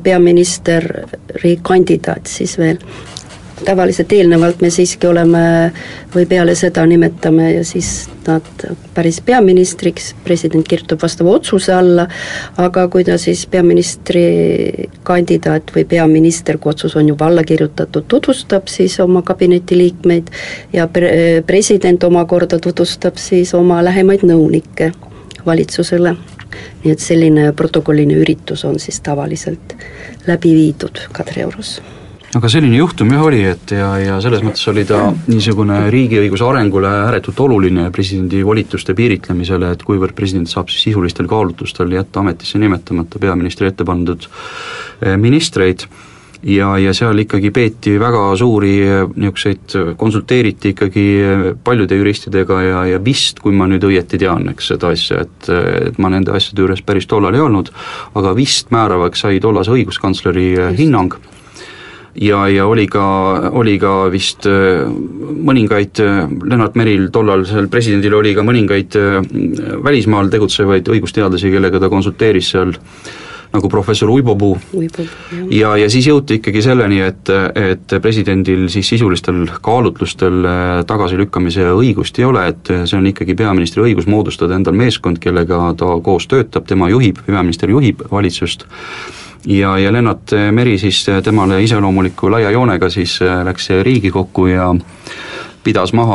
peaministri kandidaat siis veel tavaliselt eelnevalt me siiski oleme või peale seda nimetame ja siis nad päris peaministriks, president kirjutab vastava otsuse alla, aga kui ta siis peaministri kandidaat või peaminister, kui otsus on juba alla kirjutatud, tutvustab siis oma kabineti liikmeid ja pre- president omakorda tutvustab siis oma lähemaid nõunikke valitsusele. Nii et selline protokolline üritus on siis tavaliselt läbi viidud Kadriorus. Aga selline juhtum jah oli, et ja, ja selles mõttes oli ta niisugune riigiõiguse arengule ääretult oluline presidendi volituste piiritlemisele, et kuivõrd president saab siis sisulistel kaalutlustel jätta ametisse nimetamata peaministri ette pandud ministreid ja, ja seal ikkagi peeti väga suuri niisuguseid, konsulteeriti ikkagi paljude juristidega ja, ja vist, kui ma nüüd õieti tean, eks seda asja, et, et ma nende asjade juures päris tollal ei olnud, aga vist määravaks sai tollase õiguskantsleri hinnang ja, ja oli ka, oli ka vist mõningaid, Lennart Meril tollal seal presidendil oli ka mõningaid välismaal tegutsevaid õigusteadlasi, kellega ta konsulteeris seal nagu professor Uibopuu ja, ja siis jõuti ikkagi selleni, et, et presidendil siis sisulistel kaalutlustel tagasilükkamise õigust ei ole, et see on ikkagi peaministri õigus moodustada endal meeskond, kellega ta koos töötab, tema juhib, peaminister juhib valitsust ja, ja Lennart Meri siis temale iseloomuliku laia joonega siis läks Riigikokku ja pidas maha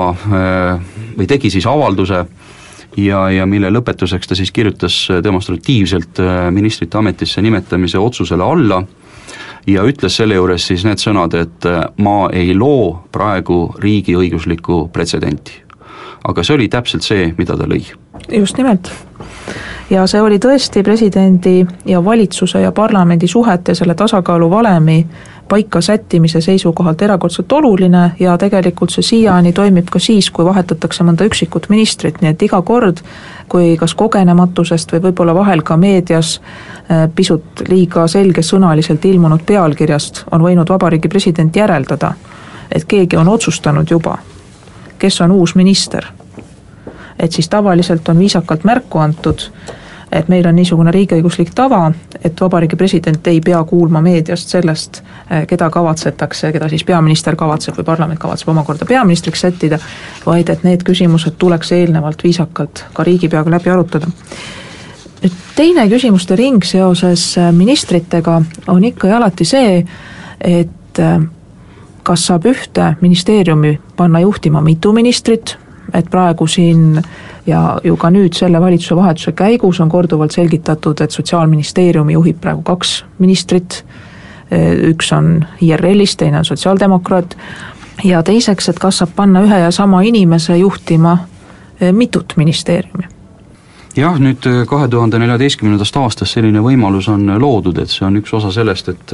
või tegi siis avalduse ja, ja mille lõpetuseks ta siis kirjutas demonstratiivselt ministrite ametisse nimetamise otsusele alla ja ütles selle juures siis need sõnad, et ma ei loo praegu riigiõiguslikku pretsedenti. Aga see oli täpselt see, mida ta lõi. Just nimelt. Ja see oli tõesti presidendi ja valitsuse ja parlamendi suhete selle tasakaalu valemi paika sättimise seisukohalt erakordselt oluline ja tegelikult see siiani toimib ka siis, kui vahetatakse mõnda üksikut ministrit, nii et iga kord, kui kas kogenematusest või võib-olla vahel ka meedias pisut liiga selgesõnaliselt ilmunud pealkirjast on võinud Vabariigi President järeldada, et keegi on otsustanud juba, kes on uus minister, et siis tavaliselt on viisakalt märku antud, et meil on niisugune riigiõiguslik tava, et Vabariigi President ei pea kuulma meediast sellest, keda kavatsetakse, keda siis peaminister kavatseb või parlament kavatseb omakorda peaministriks sättida, vaid et need küsimused tuleks eelnevalt viisakalt ka riigipeaga läbi arutada. Nüüd teine küsimuste ring seoses ministritega on ikka ja alati see, et kas saab ühte ministeeriumi panna juhtima mitu ministrit, et praegu siin ja ju ka nüüd selle valitsuse vahetuse käigus on korduvalt selgitatud, et Sotsiaalministeeriumi juhib praegu kaks ministrit, üks on I R L-ist, teine on sotsiaaldemokraat, ja teiseks, et kas saab panna ühe ja sama inimese juhtima mitut ministeeriumi. Jah, nüüd kahe tuhande neljateistkümnendast aastast selline võimalus on loodud, et see on üks osa sellest, et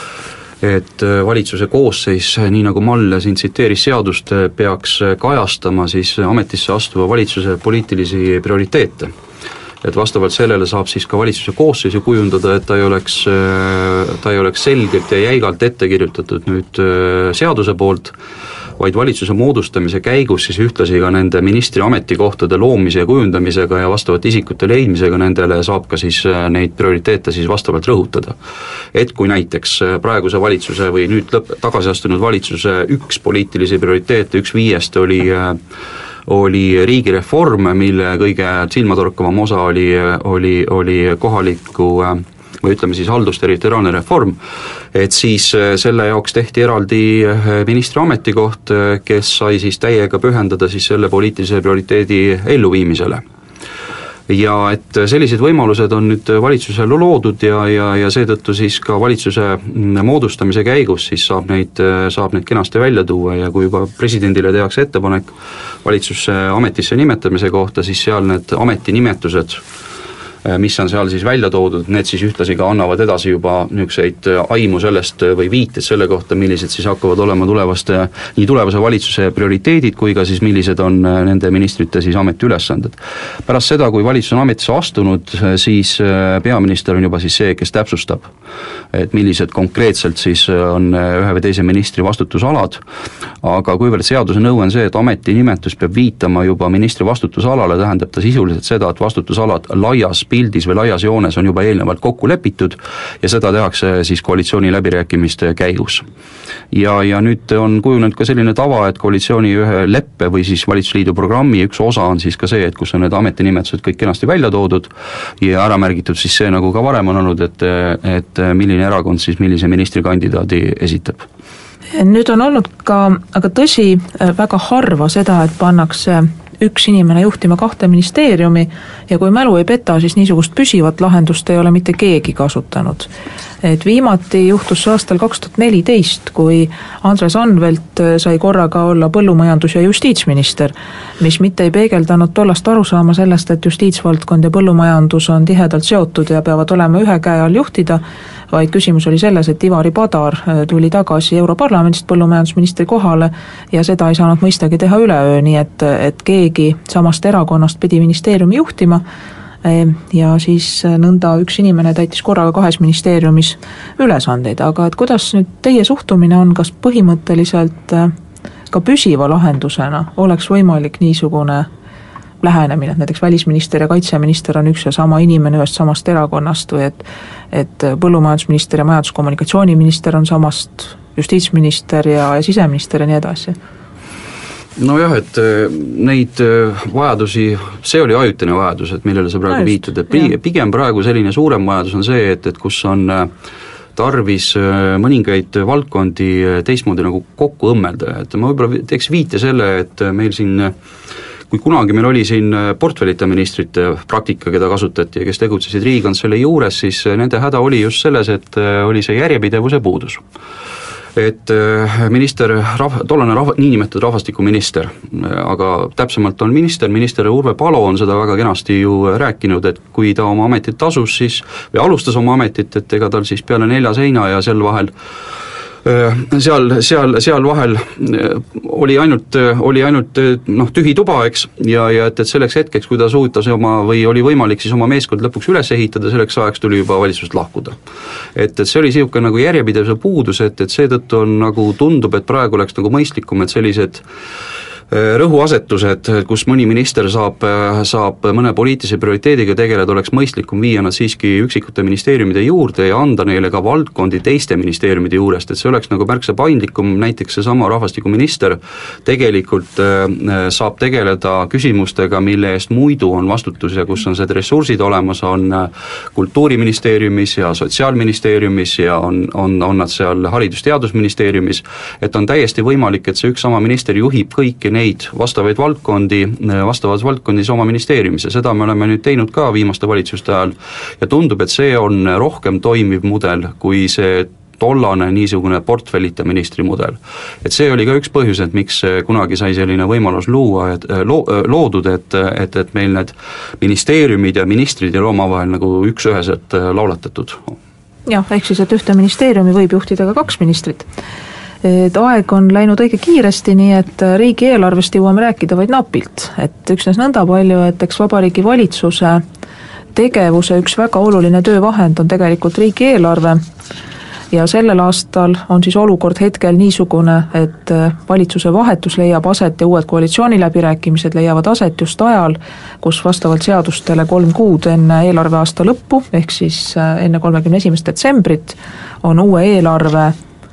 et valitsuse koosseis, nii nagu Malle siin tsiteeris seadust, peaks kajastama siis ametisse astuva valitsuse poliitilisi prioriteete. Et vastavalt sellele saab siis ka valitsuse koosseisu kujundada, et ta ei oleks, ta ei oleks selgelt ja jäigalt ette kirjutatud nüüd seaduse poolt, vaid valitsuse moodustamise käigus siis ühtlasi ka nende ministri ametikohtade loomise ja kujundamisega ja vastavate isikute leidmisega nendele saab ka siis neid prioriteete siis vastavalt rõhutada. Et kui näiteks praeguse valitsuse või nüüd lõpp, tagasi astunud valitsuse üks poliitilisi prioriteete, üks viiest oli oli riigireform, mille kõige silmatorkavam osa oli, oli, oli kohaliku või ütleme siis haldusterritoriaalne reform, et siis selle jaoks tehti eraldi ministri ametikoht, kes sai siis täiega pühendada siis selle poliitilise prioriteedi elluviimisele. Ja et sellised võimalused on nüüd valitsusel loodud ja, ja, ja seetõttu siis ka valitsuse moodustamise käigus siis saab neid, saab neid kenasti välja tuua ja kui juba presidendile tehakse ettepanek valitsuse ametisse nimetamise kohta, siis seal need ametinimetused, mis on seal siis välja toodud, need siis ühtlasi ka annavad edasi juba niisuguseid aimu sellest või viited selle kohta, millised siis hakkavad olema tulevaste, nii tulevase valitsuse prioriteedid, kui ka siis millised on nende ministrite siis ametiülesanded. Pärast seda, kui valitsus on ametisse astunud, siis peaminister on juba siis see, kes täpsustab, et millised konkreetselt siis on ühe või teise ministri vastutusalad, aga kuivõrd seaduse nõue on see, et ametinimetus peab viitama juba ministri vastutusalale, tähendab ta sisuliselt seda, et vastutusalad laias pildis või laias joones on juba eelnevalt kokku lepitud ja seda tehakse siis koalitsiooni läbirääkimiste käigus. Ja, ja nüüd on kujunenud ka selline tava, et koalitsiooni ühe leppe või siis valitsusliidu programmi üks osa on siis ka see, et kus on need ametinimetused kõik kenasti välja toodud ja ära märgitud siis see, nagu ka varem on olnud, et, et milline erakond siis millise ministrikandidaadi esitab. Nüüd on olnud ka, aga tõsi, väga harva seda, et pannakse üks inimene juhtima kahte ministeeriumi ja kui mälu ei peta, siis niisugust püsivat lahendust ei ole mitte keegi kasutanud. Et viimati juhtus see aastal kaks tuhat neliteist, kui Andres Anvelt sai korraga olla põllumajandus- ja justiitsminister, mis mitte ei peegeldanud tollast arusaama sellest, et justiitsvaldkond ja põllumajandus on tihedalt seotud ja peavad olema ühe käe all juhtida, vaid küsimus oli selles, et Ivari Padar tuli tagasi Europarlamendist põllumajandusministri kohale ja seda ei saanud mõistagi teha üleöö, nii et, et keegi samast erakonnast pidi ministeeriumi juhtima ja siis nõnda üks inimene täitis korraga kahes ministeeriumis ülesandeid, aga et kuidas nüüd teie suhtumine on, kas põhimõtteliselt ka püsiva lahendusena oleks võimalik niisugune lähenemine, et näiteks välisminister ja kaitseminister on üks ja sama inimene ühest samast erakonnast või et, et põllumajandusminister ja majanduskommunikatsiooniminister on samast justiitsminister ja, ja siseminister ja nii edasi? Nojah, et neid vajadusi, see oli ajutine vajadus, et millele sa praegu viitad, et pigem praegu selline suurem vajadus on see, et, et kus on tarvis mõningaid valdkondi teistmoodi nagu kokku õmmelda, et ma võib-olla teeks viite selle, et meil siin kui kunagi meil oli siin portfellita ministrite praktika, keda kasutati ja kes tegutsesid Riigikantselei juures, siis nende häda oli just selles, et oli see järjepidevuse puudus. Et minister, tollane rahva, niinimetatud rahvastikuminister, aga täpsemalt on minister, minister Urve Palo on seda väga kenasti ju rääkinud, et kui ta oma ametit asus siis, või alustas oma ametit, et ega tal siis peale nelja seina ja sel vahel seal, seal, seal vahel oli ainult, oli ainult noh, tühi tuba, eks, ja, ja et, et selleks hetkeks, kui ta suutas oma või oli võimalik siis oma meeskond lõpuks üles ehitada, selleks ajaks tuli juba valitsusest lahkuda. Et, et see oli sihuke nagu järjepidevuse puudus, et, et seetõttu on nagu tundub, et praegu oleks nagu mõistlikum, et sellised rõhuasetused, kus mõni minister saab, saab mõne poliitilise prioriteediga tegeleda, oleks mõistlikum viia nad siiski üksikute ministeeriumide juurde ja anda neile ka valdkondi teiste ministeeriumide juurest, et see oleks nagu märksa paindlikum, näiteks seesama rahvastikuminister tegelikult saab tegeleda küsimustega, mille eest muidu on vastutus ja kus on need ressursid olemas, on kultuuriministeeriumis ja sotsiaalministeeriumis ja on, on, on nad seal haridus-teadusministeeriumis, et on täiesti võimalik, et see üks sama minister juhib kõiki neid vastavaid valdkondi, vastavad valdkondis oma ministeeriumis ja seda me oleme nüüd teinud ka viimaste valitsuste ajal ja tundub, et see on rohkem toimiv mudel kui see tollane niisugune portfellita ministri mudel. Et see oli ka üks põhjus, et miks kunagi sai selline võimalus luua, et lo, loodud, et, et, et meil need ministeeriumid ja ministrid ei ole omavahel nagu üks-üheselt laulatatud. Jah, ehk siis, et ühte ministeeriumi võib juhtida ka kaks ministrit. Et aeg on läinud õige kiiresti, nii et riigieelarvest jõuame rääkida vaid napilt. Et üksnes nõnda palju, et eks Vabariigi Valitsuse tegevuse üks väga oluline töövahend on tegelikult riigieelarve ja sellel aastal on siis olukord hetkel niisugune, et valitsuse vahetus leiab aset ja uued koalitsiooniläbirääkimised leiavad aset just ajal, kus vastavalt seadustele kolm kuud enne eelarveaasta lõppu, ehk siis enne kolmekümne esimest detsembrit on uue eelarve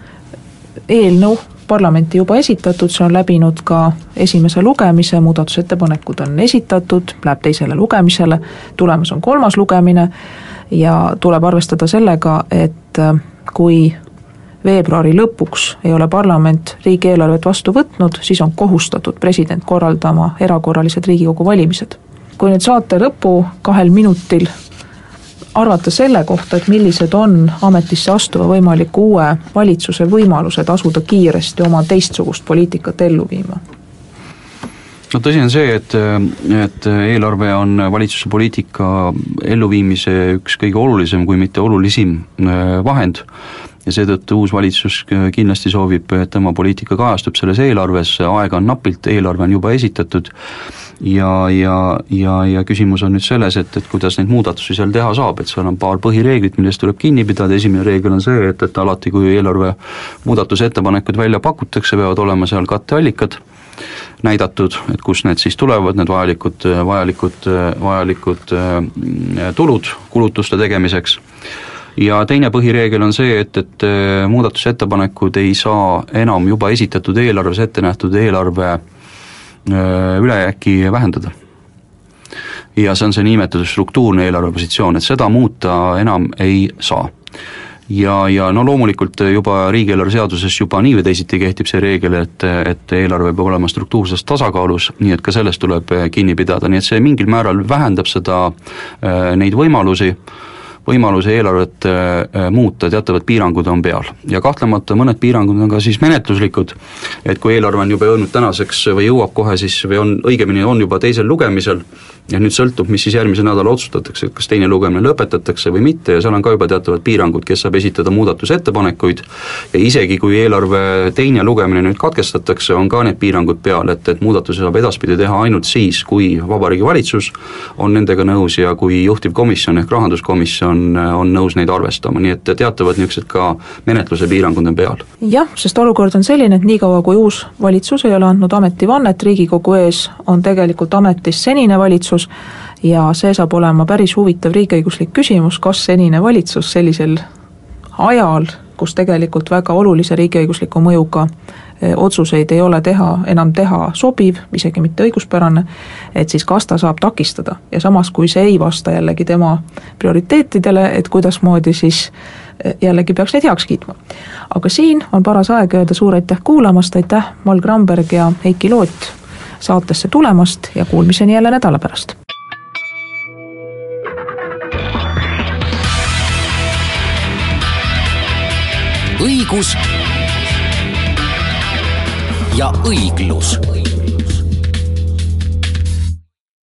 eelnõu parlamenti juba esitatud, see on läbinud ka esimese lugemise, muudatusettepanekud on esitatud, läheb teisele lugemisele, tulemas on kolmas lugemine ja tuleb arvestada sellega, et kui veebruari lõpuks ei ole parlament riigieelarvet vastu võtnud, siis on kohustatud president korraldama erakorralised Riigikogu valimised. Kui nüüd saate lõpu kahel minutil arvata selle kohta, et millised on ametisse astuva võimaliku uue valitsuse võimalused asuda kiiresti oma teistsugust poliitikat ellu viima? No tõsi on see, et, et eelarve on valitsuse poliitika elluviimise üks kõige olulisem, kui mitte olulisim vahend ja seetõttu uus valitsus kindlasti soovib, et tema poliitika kajastub selles eelarves, aega on napilt, eelarve on juba esitatud ja, ja, ja, ja küsimus on nüüd selles, et, et kuidas neid muudatusi seal teha saab, et seal on paar põhireeglit, millest tuleb kinni pidada, esimene reegel on see, et, et alati kui eelarve muudatusettepanekud välja pakutakse, peavad olema seal katteallikad näidatud, et kus need siis tulevad, need vajalikud, vajalikud, vajalikud tulud kulutuste tegemiseks. Ja teine põhireegel on see, et, et muudatusettepanekud ei saa enam juba esitatud eelarves ette nähtud eelarve ülejääki vähendada. Ja see on see nimetatud struktuurne eelarvepositsioon, et seda muuta enam ei saa. Ja, ja no loomulikult juba riigieelarve seaduses juba nii või teisiti kehtib see reegel, et, et eelarve peab olema struktuurses tasakaalus, nii et ka sellest tuleb kinni pidada, nii et see mingil määral vähendab seda, neid võimalusi, võimaluse eelarvet muuta, teatavad piirangud on peal. Ja kahtlemata mõned piirangud on ka siis menetluslikud, et kui eelarve on juba jõudnud tänaseks või jõuab kohe siis või on, õigemini on juba teisel lugemisel, ja nüüd sõltub, mis siis järgmise nädala otsustatakse, kas teine lugemine lõpetatakse või mitte ja seal on ka juba teatavad piirangud, kes saab esitada muudatusettepanekuid ja isegi kui eelarve teine lugemine nüüd katkestatakse, on ka need piirangud peal, et, et muudatusi saab edaspidi teha ainult siis, kui Vabariigi Valitsus on nendega nõus ja kui juhtivkomisjon ehk rahanduskomisjon on nõus neid arvestama, nii et teatavad niisugused ka menetluse piirangud on peal. Jah, sest olukord on selline, et niikaua kui uus valitsus ei ole andnud ametivannet, Riigikogu ees on tegelikult ametis senine valitsus ja see saab olema päris huvitav riigiõiguslik küsimus, kas senine valitsus sellisel ajal, kus tegelikult väga olulise riigiõigusliku mõjuga otsuseid ei ole teha, enam teha sobiv, isegi mitte õiguspärane, et siis kas ta saab takistada ja samas, kui see ei vasta jällegi tema prioriteetidele, et kuidas moodi siis jällegi peaks neid heaks kiitma. Aga siin on paras aeg öelda suur aitäh kuulamast, aitäh Mall Gramberg ja Heiki Loot saatesse tulemast ja kuulmiseni jälle nädala pärast. õigus ja õiglus.